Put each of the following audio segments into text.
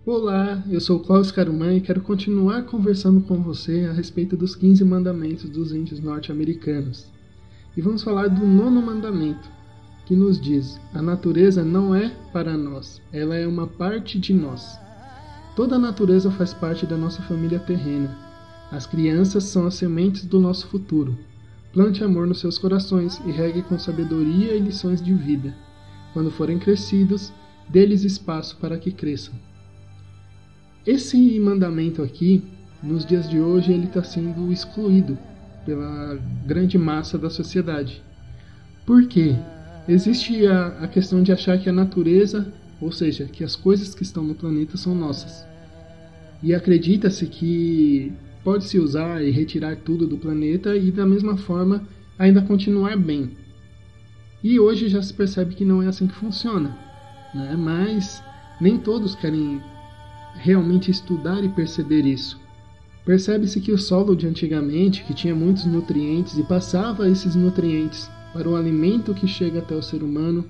Olá, eu sou o Cláudio Caruman e quero continuar conversando com você a respeito dos 15 mandamentos dos índios norte-americanos. E vamos falar do nono mandamento, que nos diz: a natureza não é para nós, ela é uma parte de nós. Toda a natureza faz parte da nossa família terrena. As crianças são as sementes do nosso futuro. Plante amor nos seus corações e regue com sabedoria e lições de vida. Quando forem crescidos, dê-lhes espaço para que cresçam. Esse mandamento aqui, nos dias de hoje, ele está sendo excluído pela grande massa da sociedade. Por quê? Existe a questão de achar que a natureza, ou seja, que as coisas que estão no planeta são nossas. E acredita-se que pode-se usar e retirar tudo do planeta e, da mesma forma, ainda continuar bem. E hoje já se percebe que não é assim que funciona, né? Mas nem todos querem realmente estudar e perceber isso. Percebe-se que o solo de antigamente, que tinha muitos nutrientes e passava esses nutrientes para o alimento que chega até o ser humano,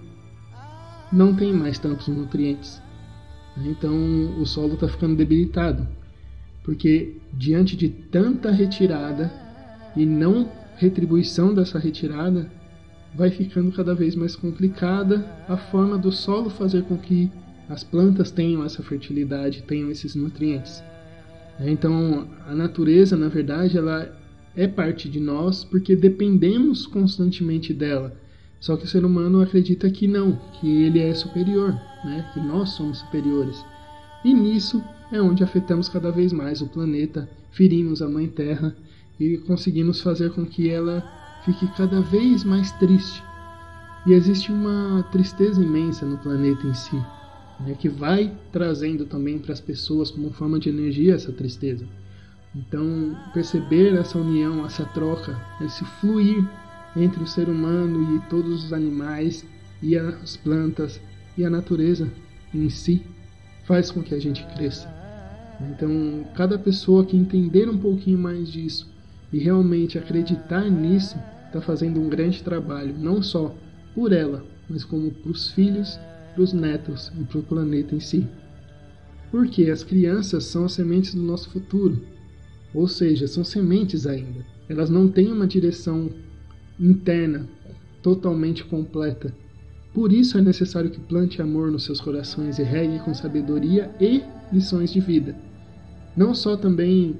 não tem mais tantos nutrientes. Então o solo está ficando debilitado, porque diante de tanta retirada e não retribuição dessa retirada, vai ficando cada vez mais complicada a forma do solo fazer com que as plantas tenham essa fertilidade, tenham esses nutrientes. Então, a natureza, na verdade, ela é parte de nós porque dependemos constantemente dela. Só que o ser humano acredita que não, que ele é superior, né? Que nós somos superiores. E nisso é onde afetamos cada vez mais o planeta, ferimos a Mãe Terra e conseguimos fazer com que ela fique cada vez mais triste. E existe uma tristeza imensa no planeta em si, né, que vai trazendo também para as pessoas como forma de energia essa tristeza. Então, perceber essa união, essa troca, esse fluir entre o ser humano e todos os animais e as plantas e a natureza em si, faz com que a gente cresça. Então, cada pessoa que entender um pouquinho mais disso e realmente acreditar nisso, está fazendo um grande trabalho, não só por ela, mas como para os filhos, para os netos e para o planeta em si. Porque as crianças são as sementes do nosso futuro, ou seja, são sementes ainda. Elas não têm uma direção interna totalmente completa. Por isso é necessário que plante amor nos seus corações e regue com sabedoria e lições de vida. Não só também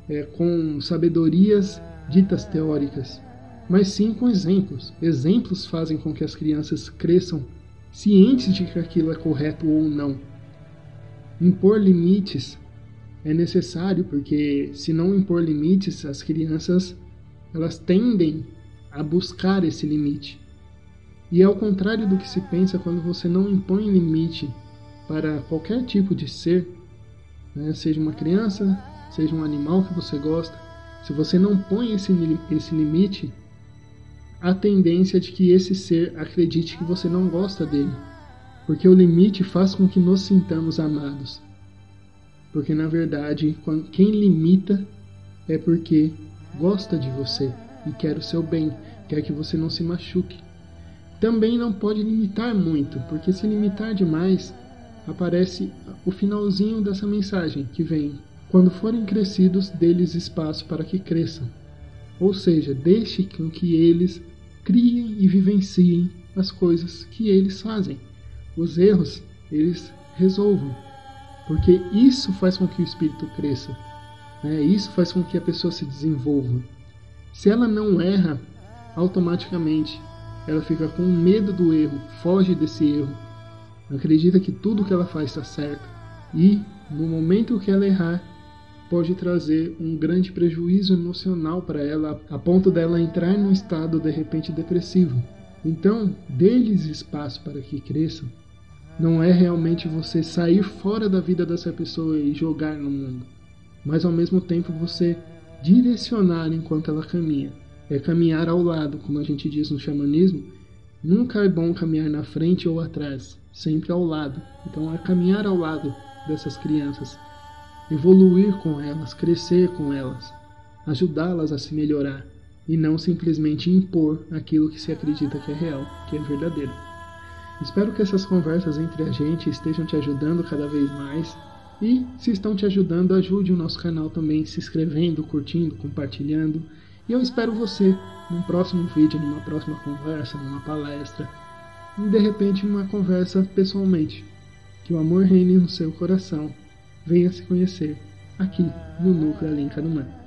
com sabedorias ditas teóricas, mas sim com exemplos. Exemplos fazem com que as crianças cresçam cientes de que aquilo é correto ou não. Impor limites é necessário, porque se não impor limites, as crianças elas tendem a buscar esse limite. E é ao contrário do que se pensa quando você não impõe limite para qualquer tipo de ser, né? Seja uma criança, seja um animal que você gosta. Se você não põe esse limite, a tendência é de que esse ser acredite que você não gosta dele, porque o limite faz com que nos sintamos amados. Porque na verdade, quem limita é porque gosta de você e quer o seu bem, quer que você não se machuque. Também não pode limitar muito, porque se limitar demais, aparece o finalzinho dessa mensagem que vem: quando forem crescidos, dê-lhes espaço para que cresçam. Ou seja, deixe com que eles criem e vivenciem as coisas que eles fazem. Os erros, eles resolvam. Porque isso faz com que o espírito cresça, né? Isso faz com que a pessoa se desenvolva. Se ela não erra, automaticamente ela fica com medo do erro, foge desse erro, acredita que tudo que ela faz está certo. E, no momento que ela errar, pode trazer um grande prejuízo emocional para ela, a ponto dela entrar num estado de repente depressivo. Então, dê-lhes espaço para que cresçam. Não é realmente você sair fora da vida dessa pessoa e jogar no mundo, mas ao mesmo tempo você direcionar enquanto ela caminha. É caminhar ao lado, como a gente diz no xamanismo. Nunca é bom caminhar na frente ou atrás, sempre ao lado. Então é caminhar ao lado dessas crianças, evoluir com elas, crescer com elas, ajudá-las a se melhorar e não simplesmente impor aquilo que se acredita que é real, que é verdadeiro. Espero que essas conversas entre a gente estejam te ajudando cada vez mais. E se estão te ajudando, ajude o nosso canal também se inscrevendo, curtindo, compartilhando. E eu espero você num próximo vídeo, numa próxima conversa, numa palestra. E de repente uma conversa pessoalmente. Que o amor reine no seu coração. Venha se conhecer aqui no Núcleo Alencar Humano.